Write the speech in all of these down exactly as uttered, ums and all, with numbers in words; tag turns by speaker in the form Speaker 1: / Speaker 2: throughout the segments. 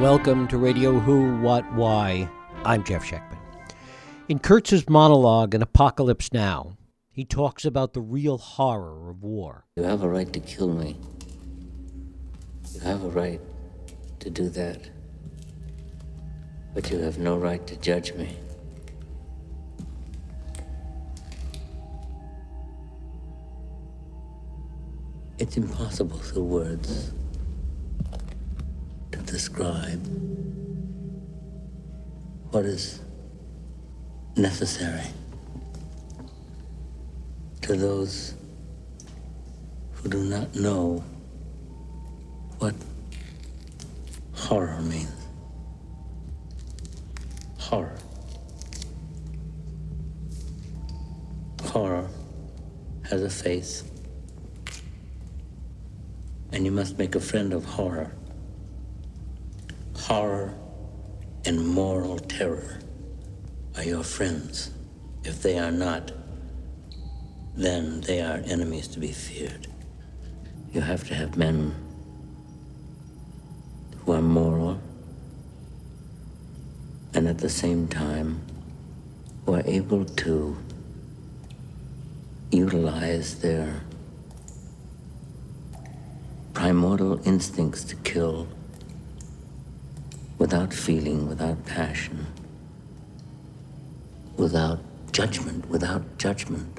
Speaker 1: Welcome to Radio Who, What, Why. I'm Jeff Schechtman. In Kurtz's monologue, An Apocalypse Now, he talks about the real horror of war.
Speaker 2: You have a right to kill me. You have a right to do that. But you have no right to judge me. It's impossible through words to describe what is necessary to those who do not know what horror means. Horror. Horror has a face, and you must make a friend of horror. Horror and moral terror are your friends. If they are not, then they are enemies to be feared. You have to have men who are moral and at the same time who are able to utilize their primordial instincts to kill without feeling, without passion, without judgment, without judgment.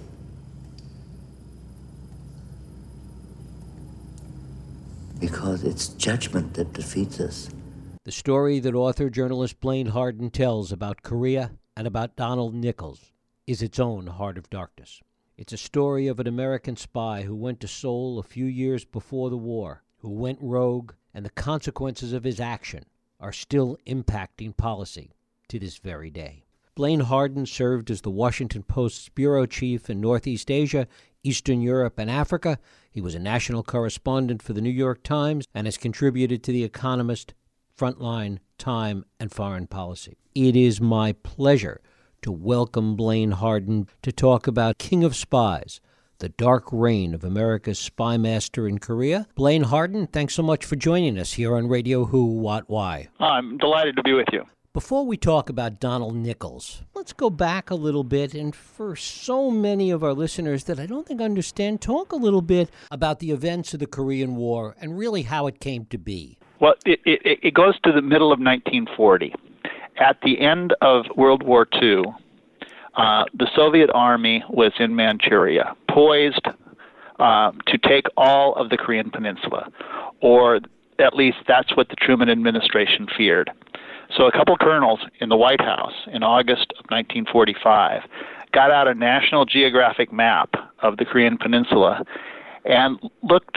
Speaker 2: Because it's judgment that defeats us.
Speaker 1: The story that author-journalist Blaine Harden tells about Korea and about Donald Nichols is its own heart of darkness. It's a story of an American spy who went to Seoul a few years before the war, who went rogue, and the consequences of his action are still impacting policy to this very day. Blaine Harden served as the Washington Post's bureau chief in Northeast Asia, Eastern Europe, and Africa. He was a national correspondent for the New York Times and has contributed to The Economist, Frontline, Time, and Foreign Policy. It is my pleasure to welcome Blaine Harden to talk about King of Spies, the dark reign of America's spy master in Korea. Blaine Harden, thanks so much for joining us here on Radio Who, What, Why.
Speaker 3: I'm delighted to be with you.
Speaker 1: Before we talk about Donald Nichols, let's go back a little bit, and for so many of our listeners that I don't think understand, talk a little bit about the events of the Korean War and really how it came to be.
Speaker 3: Well, it, it, it goes to the middle of nineteen forty. At the end of World War Two, uh, the Soviet army was in Manchuria, poised uh, to take all of the Korean peninsula, or at least that's what the Truman administration feared. So a couple colonels in the White House in August of nineteen forty-five got out a National Geographic map of the Korean peninsula and looked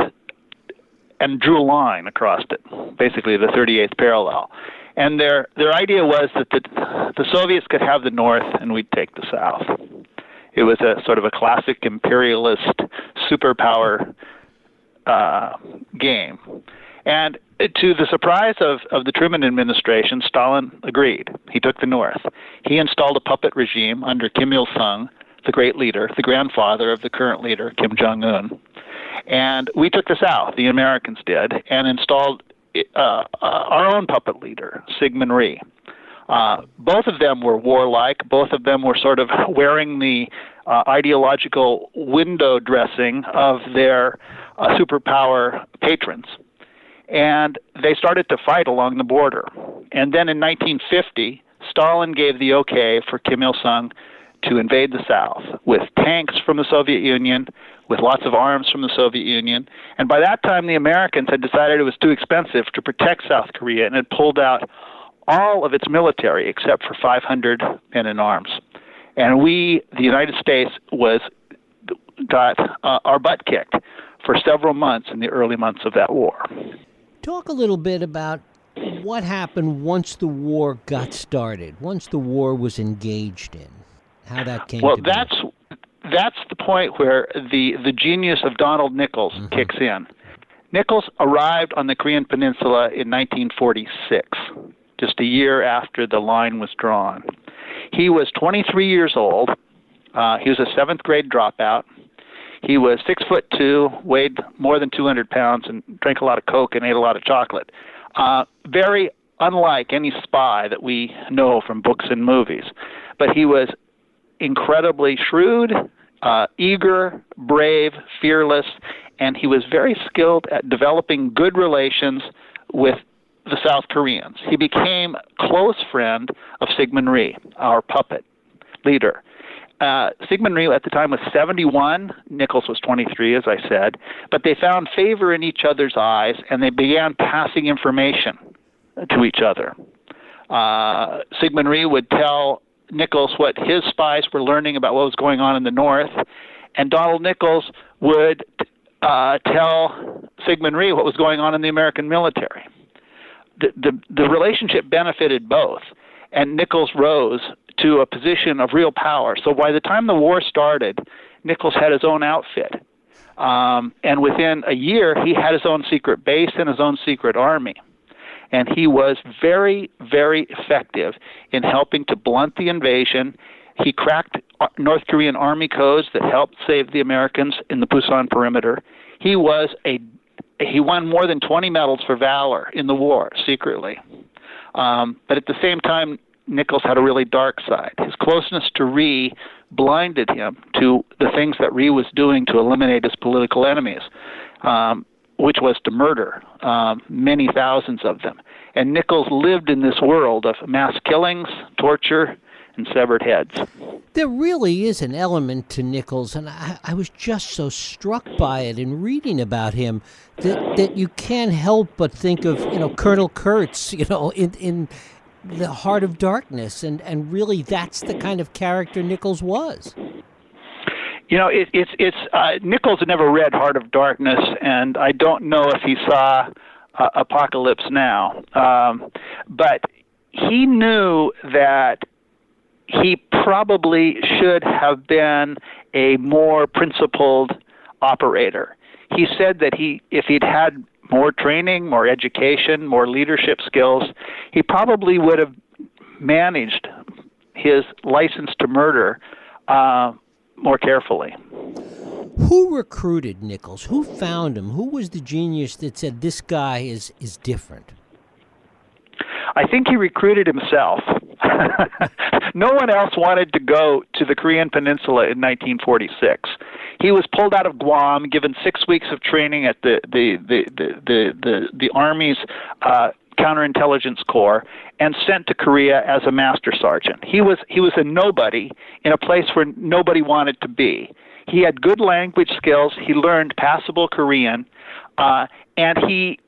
Speaker 3: and drew a line across it, basically the thirty-eighth parallel. And their their idea was that the, the Soviets could have the North and we'd take the South. It was a sort of a classic imperialist superpower uh, game. And to the surprise of, of the Truman administration, Stalin agreed. He took the North. He installed a puppet regime under Kim Il-sung, the great leader, the grandfather of the current leader, Kim Jong-un. And we took the South, the Americans did, and installed uh, our own puppet leader, Syngman Rhee. Uh, both of them were warlike. Both of them were sort of wearing the uh, ideological window dressing of their uh, superpower patrons. And they started to fight along the border. And then in nineteen fifty, Stalin gave the okay for Kim Il-sung to invade the South with tanks from the Soviet Union, with lots of arms from the Soviet Union. And by that time, the Americans had decided it was too expensive to protect South Korea and had pulled out all of its military except for five hundred men in arms. And we, the United States, was got uh, our butt kicked for several months in the early months of that war.
Speaker 1: Talk a little bit about what happened once the war got started, once the war was engaged in, how that came
Speaker 3: well,
Speaker 1: to be.
Speaker 3: Well, that's that's the point where the, the genius of Donald Nichols mm-hmm. kicks in. Nichols arrived on the Korean Peninsula in nineteen forty-six, just a year after the line was drawn. He was twenty-three years old. Uh, he was a seventh grade dropout. He was six foot two, weighed more than two hundred pounds, and drank a lot of Coke and ate a lot of chocolate. Uh, very unlike any spy that we know from books and movies. But he was incredibly shrewd, uh, eager, brave, fearless, and he was very skilled at developing good relations with the South Koreans. He became a close friend of Syngman Rhee, our puppet leader. Uh, Syngman Rhee at the time was seventy-one. Nichols was twenty-three, as I said. But they found favor in each other's eyes, and they began passing information to each other. Uh, Syngman Rhee would tell Nichols what his spies were learning about what was going on in the North, and Donald Nichols would uh, tell Syngman Rhee what was going on in the American military. The, the, the relationship benefited both, and Nichols rose to a position of real power. So by the time the war started, Nichols had his own outfit. Um, and within a year, he had his own secret base and his own secret army. And he was very, very effective in helping to blunt the invasion. He cracked North Korean army codes that helped save the Americans in the Pusan perimeter. He was a he won more than twenty medals for valor in the war secretly. Um, but at the same time, Nichols had a really dark side. His closeness to Rhee blinded him to the things that Rhee was doing to eliminate his political enemies, um, which was to murder um, many thousands of them. And Nichols lived in this world of mass killings, torture, and severed heads.
Speaker 1: There really is an element to Nichols, and I, I was just so struck by it in reading about him that, that you can't help but think of, you know, Colonel Kurtz, you know, in in The Heart of Darkness, and, and really that's the kind of character Nichols was.
Speaker 3: You know, it, it's it's uh, Nichols had never read Heart of Darkness, and I don't know if he saw uh, Apocalypse Now, um, but he knew that he probably should have been a more principled operator. He said that he, if he'd had more training, more education, more leadership skills, he probably would have managed his license to murder uh, more carefully.
Speaker 1: Who recruited Nichols? Who found him? Who was the genius that said this guy is, is different?
Speaker 3: I think he recruited himself. No one else wanted to go to the Korean Peninsula in nineteen forty-six. He was pulled out of Guam, given six weeks of training at the the the the the, the, the Army's uh, counterintelligence corps, and sent to Korea as a master sergeant. He was he was a nobody in a place where nobody wanted to be. He had good language skills. He learned passable Korean, uh, and he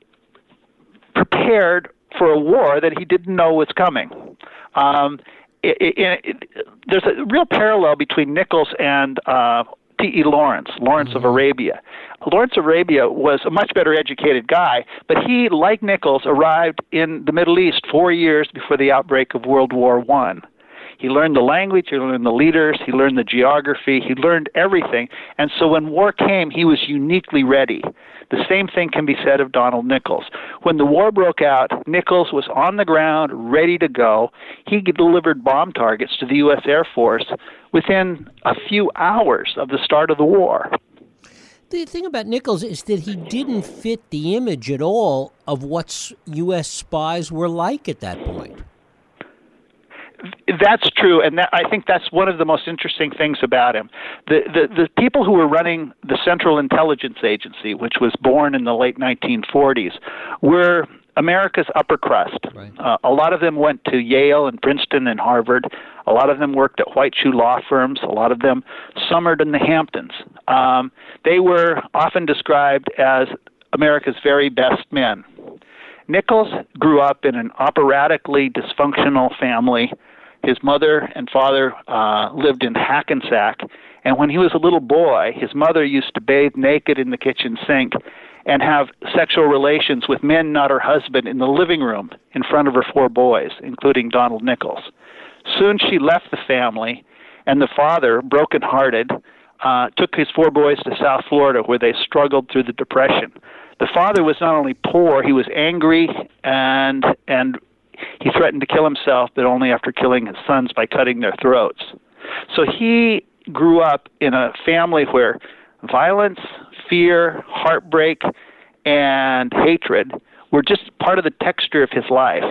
Speaker 3: prepared for a war that he didn't know was coming. Um, it, it, it, there's a real parallel between Nichols and uh, T E Lawrence, Lawrence mm-hmm. of Arabia. Lawrence of Arabia was a much better educated guy, but he, like Nichols, arrived in the Middle East four years before the outbreak of World War One. He learned the language, he learned the leaders, he learned the geography, he learned everything. And so when war came, he was uniquely ready. The same thing can be said of Donald Nichols. When the war broke out, Nichols was on the ground, ready to go. He delivered bomb targets to the U S Air Force within a few hours of the start of the war.
Speaker 1: The thing about Nichols is that he didn't fit the image at all of what U S spies were like at that point.
Speaker 3: That's true, and that, I think that's one of the most interesting things about him. The, the the people who were running the Central Intelligence Agency, which was born in the late nineteen forties, were America's upper crust. Right. Uh, a lot of them went to Yale and Princeton and Harvard. A lot of them worked at white shoe law firms. A lot of them summered in the Hamptons. Um, they were often described as America's very best men. Nichols grew up in an operatically dysfunctional family. His mother and father uh, lived in Hackensack, and when he was a little boy, his mother used to bathe naked in the kitchen sink and have sexual relations with men not her husband in the living room in front of her four boys, including Donald Nichols. Soon she left the family, and the father, broken-hearted, uh, took his four boys to South Florida, where they struggled through the Depression. The father was not only poor, he was angry, and and he threatened to kill himself, but only after killing his sons by cutting their throats. So he grew up in a family where violence, fear, heartbreak, and hatred were just part of the texture of his life.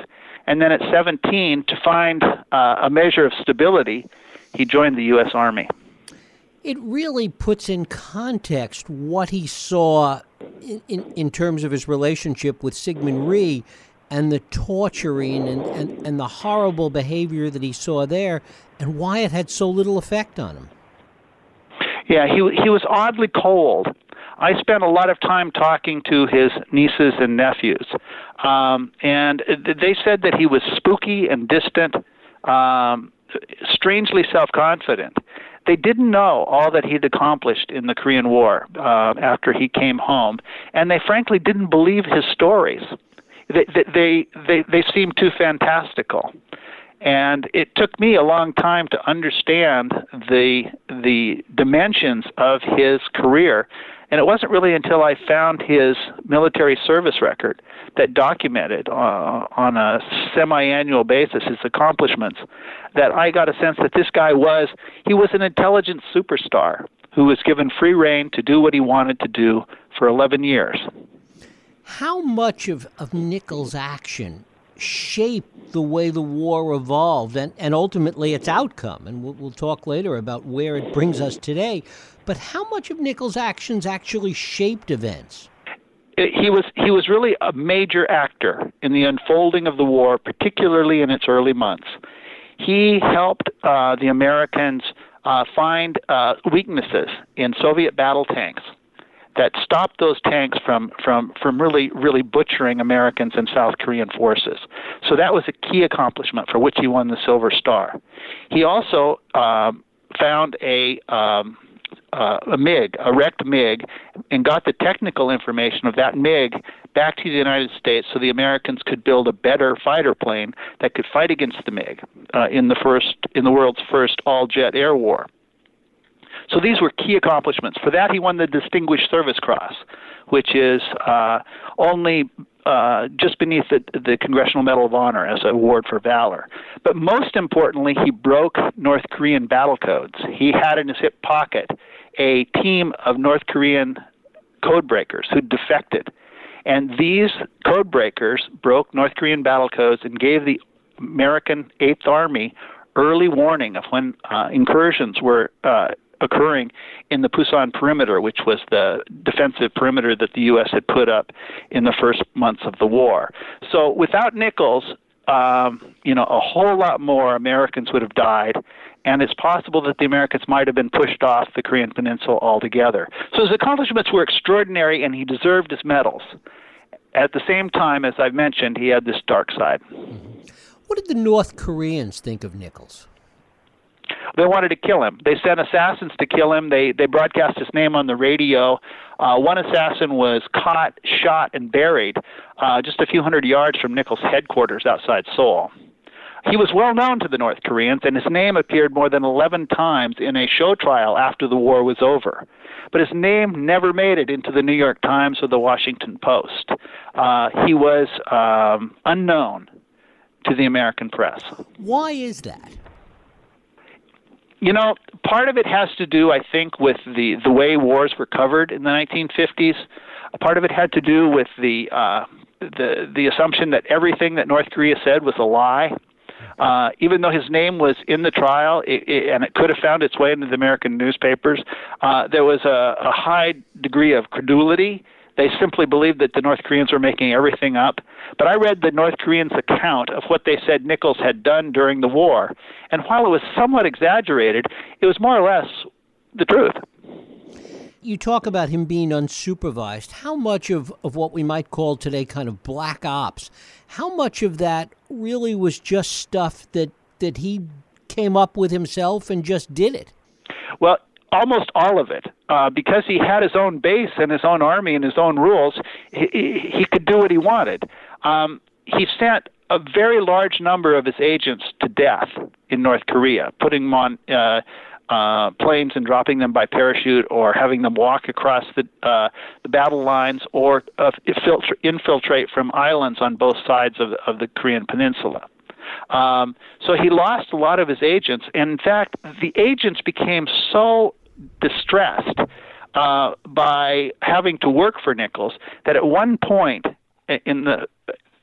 Speaker 3: And then at seventeen, to find uh, a measure of stability, he joined the U S Army.
Speaker 1: It really puts in context what he saw in, in, in terms of his relationship with Syngman Rhee and the torturing and, and, and the horrible behavior that he saw there, and why it had so little effect on him.
Speaker 3: Yeah, he he was oddly cold. I spent a lot of time talking to his nieces and nephews, um, and they said that he was spooky and distant, um, strangely self-confident. They didn't know all that he'd accomplished in the Korean War uh, after he came home, and they frankly didn't believe his stories. They they they, they seemed too fantastical. And it took me a long time to understand the the dimensions of his career. And it wasn't really until I found his military service record that documented uh, on a semi-annual basis his accomplishments that I got a sense that this guy was, he was an intelligent superstar who was given free rein to do what he wanted to do for eleven years.
Speaker 1: How much of, of Nichols' action shaped the way the war evolved and, and ultimately its outcome? And we'll, we'll talk later about where it brings us today. But how much of Nichols' actions actually shaped events?
Speaker 3: He was he was really a major actor in the unfolding of the war, particularly in its early months. He helped uh, the Americans uh, find uh, weaknesses in Soviet battle tanks that stopped those tanks from, from, from really, really butchering Americans and South Korean forces. So that was a key accomplishment for which he won the Silver Star. He also um, found a, um, uh, a MiG, a wrecked MiG, and got the technical information of that MiG back to the United States so the Americans could build a better fighter plane that could fight against the MiG uh, in the first, in the world's first all-jet air war. So these were key accomplishments. For that, he won the Distinguished Service Cross, which is uh, only uh, just beneath the, the Congressional Medal of Honor as an award for valor. But most importantly, he broke North Korean battle codes. He had in his hip pocket a team of North Korean code breakers who defected. And these code breakers broke North Korean battle codes and gave the American Eighth Army early warning of when uh, incursions were uh, occurring in the Pusan perimeter, which was the defensive perimeter that the U S had put up in the first months of the war. So without Nichols, um, you know, a whole lot more Americans would have died, and it's possible that the Americans might have been pushed off the Korean Peninsula altogether. So his accomplishments were extraordinary, and he deserved his medals. At the same time, as I've mentioned, he had this dark side.
Speaker 1: Mm-hmm. What did the North Koreans think of Nichols?
Speaker 3: They wanted to kill him. They sent assassins to kill him. They they broadcast his name on the radio. Uh, one assassin was caught, shot, and buried uh, just a few hundred yards from Nichols' headquarters outside Seoul. He was well known to the North Koreans, and his name appeared more than eleven times in a show trial after the war was over. But his name never made it into the New York Times or the Washington Post. Uh, he was um, unknown to the American press.
Speaker 1: Why is that?
Speaker 3: You know, part of it has to do, I think, with the, the way wars were covered in the nineteen fifties. A part of it had to do with the uh, the the assumption that everything that North Korea said was a lie. Uh, even though his name was in the trial it, it, and it could have found its way into the American newspapers, uh, there was a, a high degree of credulity. They simply believed that the North Koreans were making everything up. But I read the North Koreans' account of what they said Nichols had done during the war, and while it was somewhat exaggerated, it was more or less the truth.
Speaker 1: You talk about him being unsupervised. How much of, of what we might call today kind of black ops, how much of that really was just stuff that, that he came up with himself and just did it?
Speaker 3: Well, almost all of it. Uh, because he had his own base and his own army and his own rules, he, he, he could do what he wanted. Um, he sent a very large number of his agents to death in North Korea, putting them on uh, uh, planes and dropping them by parachute, or having them walk across the uh, the battle lines, or uh, infiltrate, infiltrate from islands on both sides of, of the Korean Peninsula. Um, so he lost a lot of his agents, and in fact, the agents became so distressed uh, by having to work for Nichols that at one point in the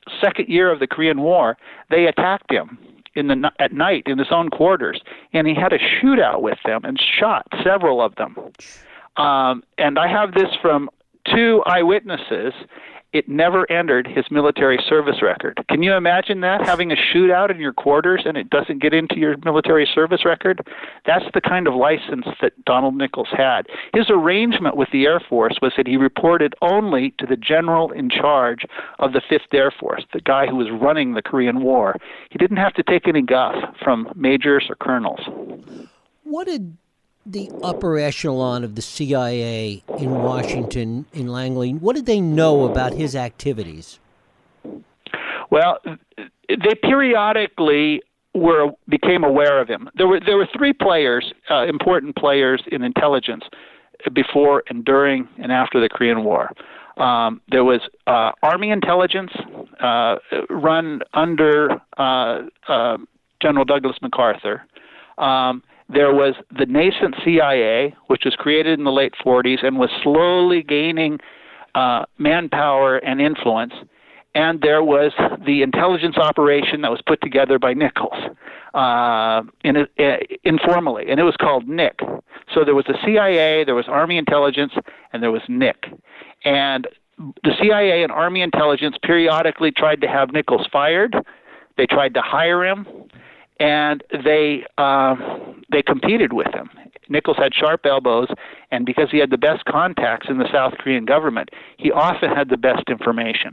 Speaker 3: second year of the Korean War, they attacked him in the at night in his own quarters, and he had a shootout with them and shot several of them. Um, and I have this from two eyewitnesses. It never entered his military service record. Can you imagine that, having a shootout in your quarters and it doesn't get into your military service record? That's the kind of license that Donald Nichols had. His arrangement with the Air Force was that he reported only to the general in charge of the Fifth Air Force, the guy who was running the Korean War. He didn't have to take any guff from majors or colonels.
Speaker 1: What did the upper echelon of the C I A in Washington, in Langley, what did they know about his activities?
Speaker 3: Well, they periodically were became aware of him. There were there were three players, uh, important players in intelligence before and during and after the Korean War. Um, there was uh, Army intelligence uh, run under uh, uh, General Douglas MacArthur. Um, There was the nascent C I A, which was created in the late forties and was slowly gaining uh, manpower and influence. And there was the intelligence operation that was put together by Nichols uh, in a, uh, informally, and it was called N I C. So there was the C I A, there was Army intelligence, and there was N I C. And the C I A and Army intelligence periodically tried to have Nichols fired. They tried to hire him. And they uh, they competed with him. Nichols had sharp elbows, and because he had the best contacts in the South Korean government, he often had the best information.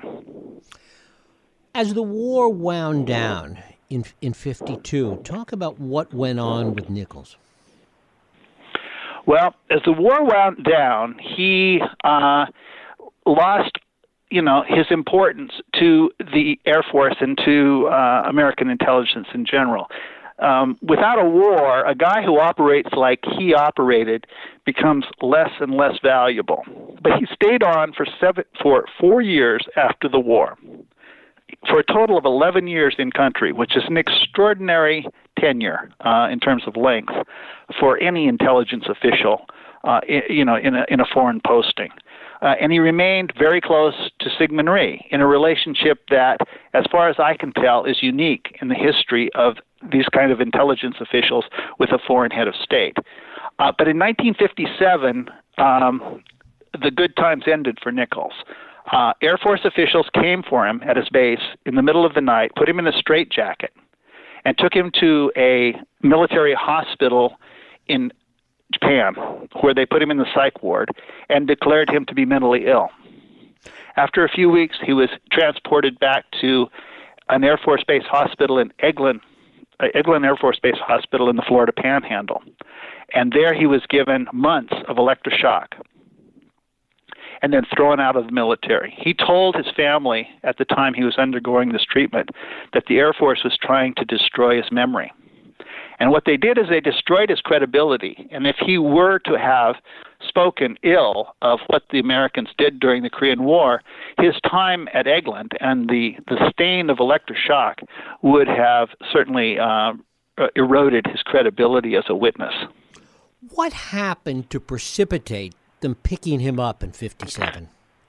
Speaker 1: As the war wound down in in fifty-two, talk about what went on with Nichols.
Speaker 3: Well, as the war wound down, he uh, lost you know, his importance to the Air Force and to uh, American intelligence in general. Um, without a war, a guy who operates like he operated becomes less and less valuable. But he stayed on for seven, for four years after the war, for a total of eleven years in country, which is an extraordinary tenure uh, in terms of length for any intelligence official, uh, in, you know, in a, in a foreign posting. Uh, and he remained very close to Syngman Rhee in a relationship that, as far as I can tell, is unique in the history of these kind of intelligence officials with a foreign head of state. Uh, but in nineteen fifty-seven, um, the good times ended for Nichols. Uh, Air Force officials came for him at his base in the middle of the night, put him in a straitjacket, and took him to a military hospital in Japan, where they put him in the psych ward and declared him to be mentally ill. After a few weeks, he was transported back to an Air Force Base hospital in Eglin, uh, Eglin Air Force Base Hospital in the Florida Panhandle. And there he was given months of electroshock and then thrown out of the military. He told his family at the time he was undergoing this treatment that the Air Force was trying to destroy his memory. And what they did is they destroyed his credibility. And if he were to have spoken ill of what the Americans did during the Korean War, his time at Eglin and the, the stain of electroshock would have certainly uh, eroded his credibility as a witness.
Speaker 1: What happened to precipitate them picking him up in fifty-seven?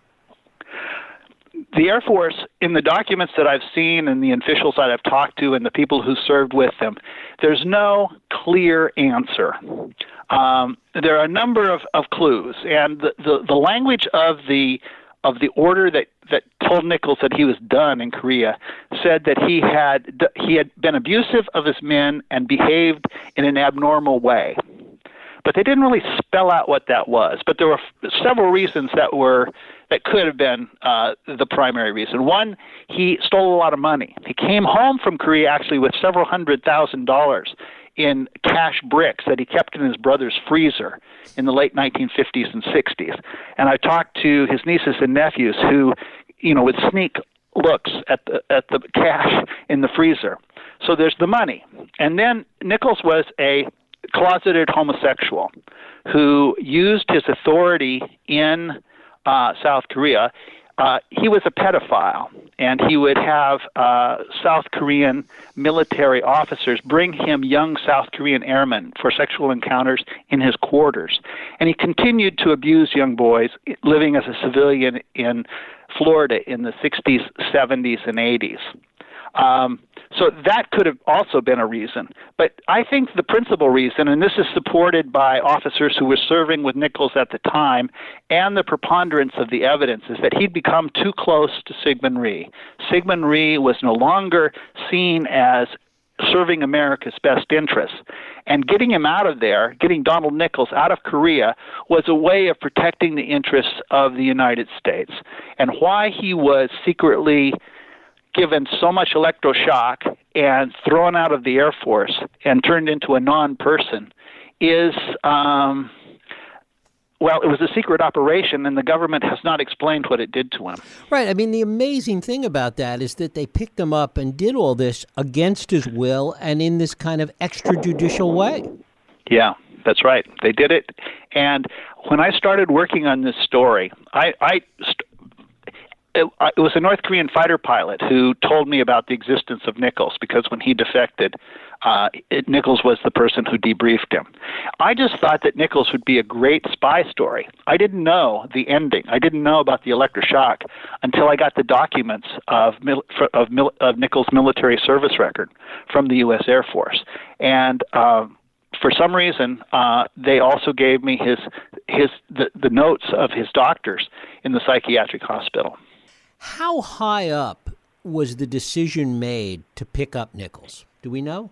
Speaker 3: The Air Force, in the documents that I've seen and the officials that I've talked to and the people who served with them, there's no clear answer. Um, there are a number of, of clues, and the, the, the language of the of the order that, that told Nichols that he was done in Korea said that he had he had been abusive of his men and behaved in an abnormal way. But they didn't really spell out what that was. But there were f- several reasons that were that could have been uh, the primary reason. One, he stole a lot of money. He came home from Korea actually with several hundred thousand dollars in cash bricks that he kept in his brother's freezer in the late nineteen fifties and sixties. And I talked to his nieces and nephews who, you know, would sneak looks at the at the cash in the freezer. So there's the money. And then Nichols was a closeted homosexual who used his authority in uh, South Korea uh, he was a pedophile, and he would have uh, South Korean military officers bring him young South Korean airmen for sexual encounters in his quarters. And he continued to abuse young boys living as a civilian in Florida in the sixties, seventies, and eighties. Um, so that could have also been a reason. But I think the principal reason, and this is supported by officers who were serving with Nichols at the time, and the preponderance of the evidence, is that he'd become too close to Syngman Rhee. Syngman Rhee was no longer seen as serving America's best interests. And getting him out of there, getting Donald Nichols out of Korea, was a way of protecting the interests of the United States. And why he was secretly given so much electroshock and thrown out of the Air Force and turned into a non-person is, um, well, it was a secret operation, and the government has not explained what it did to him.
Speaker 1: Right. I mean, the amazing thing about that is that they picked him up and did all this against his will and in this kind of extrajudicial way.
Speaker 3: Yeah, that's right. They did it. And when I started working on this story, I... I st- It, it was a North Korean fighter pilot who told me about the existence of Nichols, because when he defected, uh, it, Nichols was the person who debriefed him. I just thought that Nichols would be a great spy story. I didn't know the ending. I didn't know about the electroshock until I got the documents of of, of Nichols' military service record from the U S Air Force. And uh, for some reason, uh, they also gave me his his the, the notes of his doctors in the psychiatric hospital.
Speaker 1: How high up was the decision made to pick up Nichols? Do we know?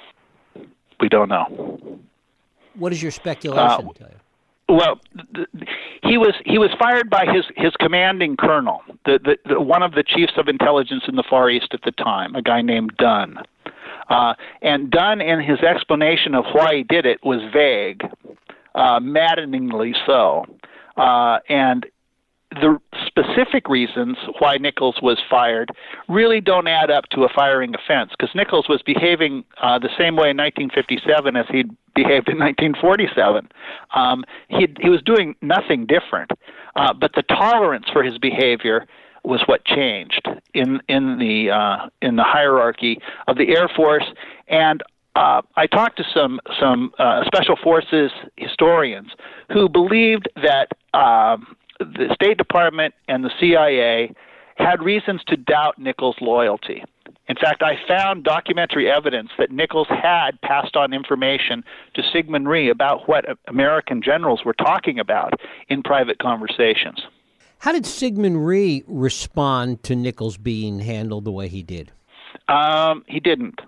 Speaker 3: We don't know.
Speaker 1: What does your speculation
Speaker 3: uh,
Speaker 1: tell you?
Speaker 3: Well, th- th- he was he was fired by his, his commanding colonel, the, the, the one of the chiefs of intelligence in the Far East at the time, a guy named Dunn. Uh, and Dunn, in his explanation of why he did it, was vague, uh, maddeningly so. Uh, and the specific reasons why Nichols was fired really don't add up to a firing offense, because Nichols was behaving uh, the same way in nineteen fifty-seven as he'd behaved in nineteen forty-seven. Um, he he was doing nothing different, uh, but the tolerance for his behavior was what changed in in the uh, in the hierarchy of the Air Force. And uh, I talked to some some uh, special forces historians who believed that Uh, the State Department and the C I A had reasons to doubt Nichols' loyalty. In fact, I found documentary evidence that Nichols had passed on information to Syngman Rhee about what American generals were talking about in private conversations.
Speaker 1: How did Syngman Rhee respond to Nichols being handled the way he did?
Speaker 3: Um, he didn't.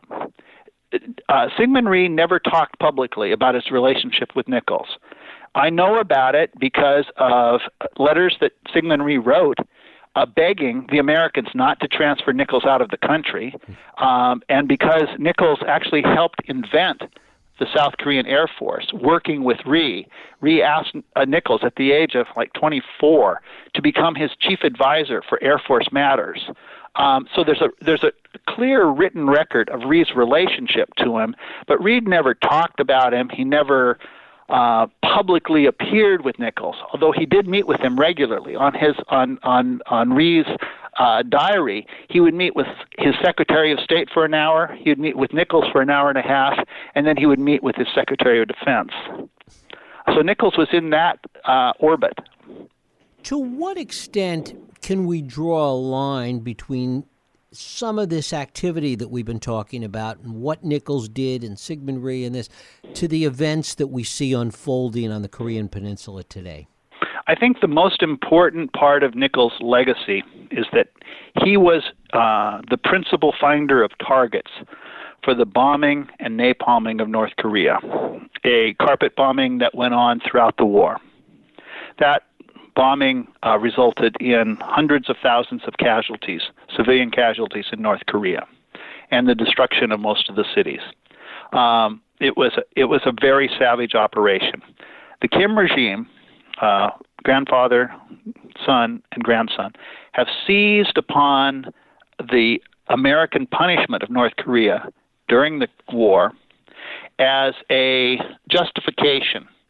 Speaker 3: Uh, Syngman Rhee never talked publicly about his relationship with Nichols. I know about it because of letters that Syngman Rhee wrote uh, begging the Americans not to transfer Nichols out of the country, um, and because Nichols actually helped invent the South Korean Air Force, working with Rhee. Rhee asked uh, Nichols at the age of like twenty-four to become his chief advisor for Air Force matters. Um, so there's a there's a clear written record of Rhee's relationship to him, but Rhee never talked about him. He never Uh, publicly appeared with Nichols, although he did meet with him regularly. On his on on on Rhee's uh, diary, he would meet with his Secretary of State for an hour. He would meet with Nichols for an hour and a half, and then he would meet with his Secretary of Defense. So Nichols was in that uh, orbit.
Speaker 1: To what extent can we draw a line between some of this activity that we've been talking about and what Nichols did and Syngman Rhee and this to the events that we see unfolding on the Korean Peninsula today?
Speaker 3: I think the most important part of Nichols' legacy is that he was uh, the principal finder of targets for the bombing and napalming of North Korea, a carpet bombing that went on throughout the war. That bombing uh, resulted in hundreds of thousands of casualties, civilian casualties in North Korea, and the destruction of most of the cities. Um, it was a, it was a very savage operation. The Kim regime, uh, grandfather, son, and grandson, have seized upon the American punishment of North Korea during the war as a justification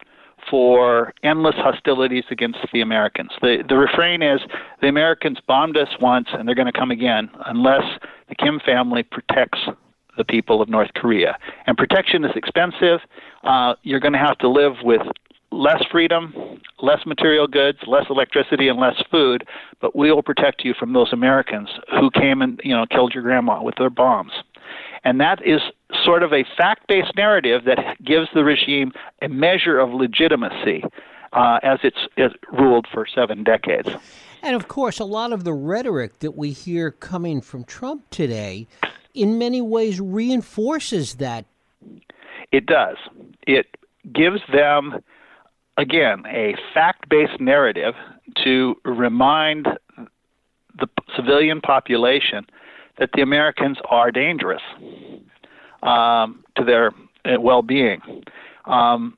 Speaker 3: for endless hostilities against the Americans. The the refrain is, the Americans bombed us once and they're going to come again unless the Kim family protects the people of North Korea. And protection is expensive. Uh, you're going to have to live with less freedom, less material goods, less electricity, and less food, but we will protect you from those Americans who came and, you know, killed your grandma with their bombs. And that is sort of a fact-based narrative that gives the regime a measure of legitimacy uh, as it's, it's ruled for seven decades.
Speaker 1: And, of course, a lot of the rhetoric that we hear coming from Trump today in many ways reinforces that.
Speaker 3: It does. It gives them, again, a fact-based narrative to remind the civilian population that the Americans are dangerous um, to their uh, well-being. Um,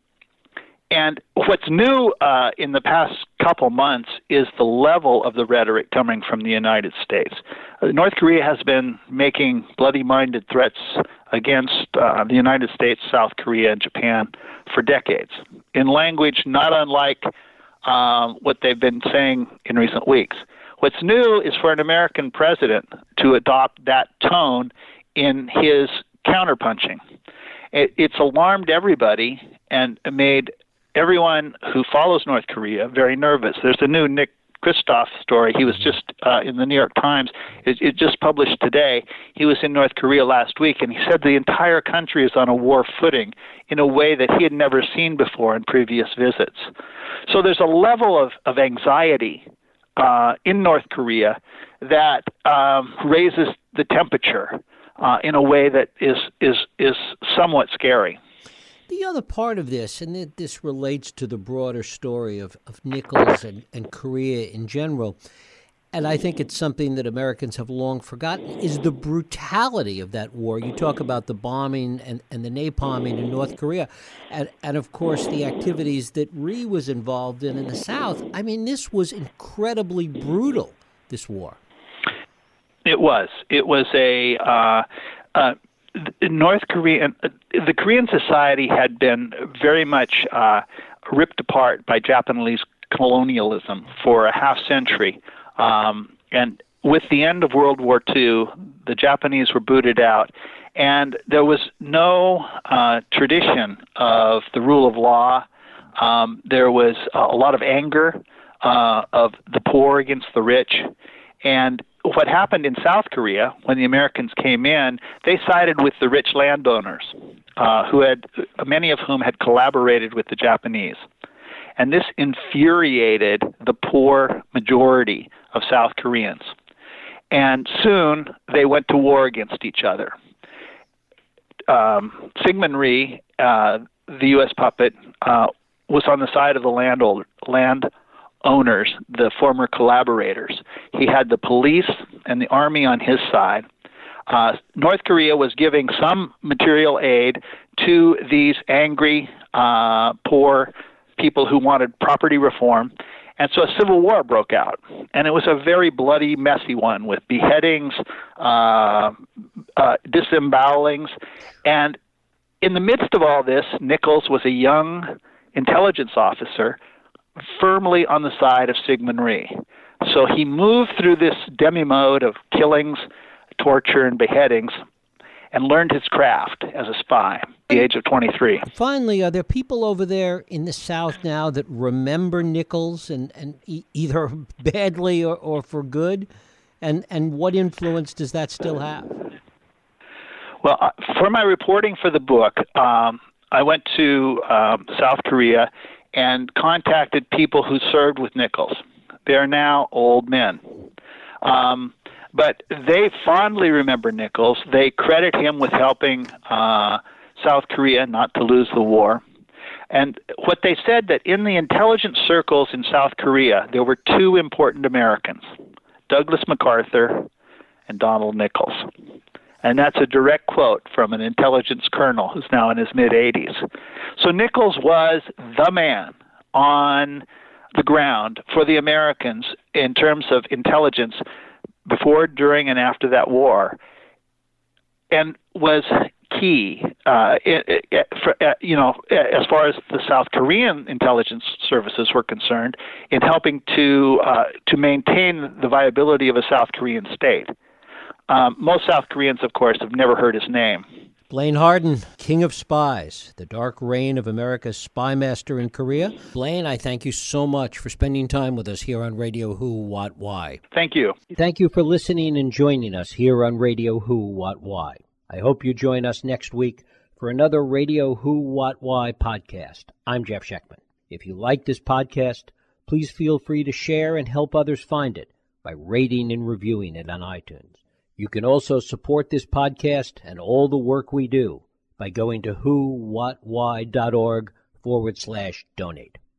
Speaker 3: and what's new uh, in the past couple months is the level of the rhetoric coming from the United States. Uh, North Korea has been making bloody-minded threats against uh, the United States, South Korea, and Japan for decades, in language not unlike um, what they've been saying in recent weeks. What's new is for an American president to adopt that tone in his counterpunching. It, it's alarmed everybody and made everyone who follows North Korea very nervous. There's a new Nick Kristof story. He was just uh, in the New York Times. It, it just published today. He was in North Korea last week, and he said the entire country is on a war footing in a way that he had never seen before in previous visits. So there's a level of, of anxiety Uh, in North Korea that um, raises the temperature uh, in a way that is is is somewhat scary.
Speaker 1: The other part of this, and it, this relates to the broader story of, of Nichols and, and Korea in general, and I think it's something that Americans have long forgotten, is the brutality of that war. You talk about the bombing and, and the napalming in North Korea, and, and of course the activities that Rhee was involved in in the South. I mean, this was incredibly brutal, this war.
Speaker 3: It was. It was a uh, uh, North Korean, uh, the Korean society had been very much uh, ripped apart by Japanese colonialism for a half century. Um, and with the end of World War Two, the Japanese were booted out, and there was no uh, tradition of the rule of law. Um, there was a lot of anger uh, of the poor against the rich. And what happened in South Korea when the Americans came in, they sided with the rich landowners, uh, who had many of whom had collaborated with the Japanese. And this infuriated the poor majority of South Koreans. And soon they went to war against each other. Um, Syngman Rhee, uh, the U S puppet, uh, was on the side of the land, land owners, the former collaborators. He had the police and the army on his side. Uh, North Korea was giving some material aid to these angry, uh, poor people who wanted property reform. And so a civil war broke out, and it was a very bloody, messy one with beheadings, uh, uh, disembowelings. And in the midst of all this, Nichols was a young intelligence officer firmly on the side of Syngman Rhee. So he moved through this demi-mode of killings, torture, and beheadings, and learned his craft as a spy at the age of twenty-three.
Speaker 1: Finally, are there people over there in the South now that remember Nichols, and, and e- either badly or, or for good? And and what influence does that still have?
Speaker 3: Well, uh, for my reporting for the book, um, I went to um, South Korea and contacted people who served with Nichols. They're now old men. Um, But they fondly remember Nichols. They credit him with helping uh, South Korea not to lose the war. And what they said that in the intelligence circles in South Korea, there were two important Americans, Douglas MacArthur and Donald Nichols. And that's a direct quote from an intelligence colonel who's now in his mid-eighties. So Nichols was the man on the ground for the Americans in terms of intelligence before, during, and after that war, and was key, uh, it, it, for, uh, you know, as far as the South Korean intelligence services were concerned, in helping to uh, to maintain the viability of a South Korean state. Um, most South Koreans, of course, have never heard his name.
Speaker 1: Blaine Harden, King of Spies, the dark reign of America's spy master in Korea. Blaine, I thank you so much for spending time with us here on Radio Who, What, Why.
Speaker 3: Thank you.
Speaker 1: Thank you for listening and joining us here on Radio Who, What, Why. I hope you join us next week for another Radio Who, What, Why podcast. I'm Jeff Schechtman. If you like this podcast, please feel free to share and help others find it by rating and reviewing it on iTunes. You can also support this podcast and all the work we do by going to whowhatwhy.org forward slash donate.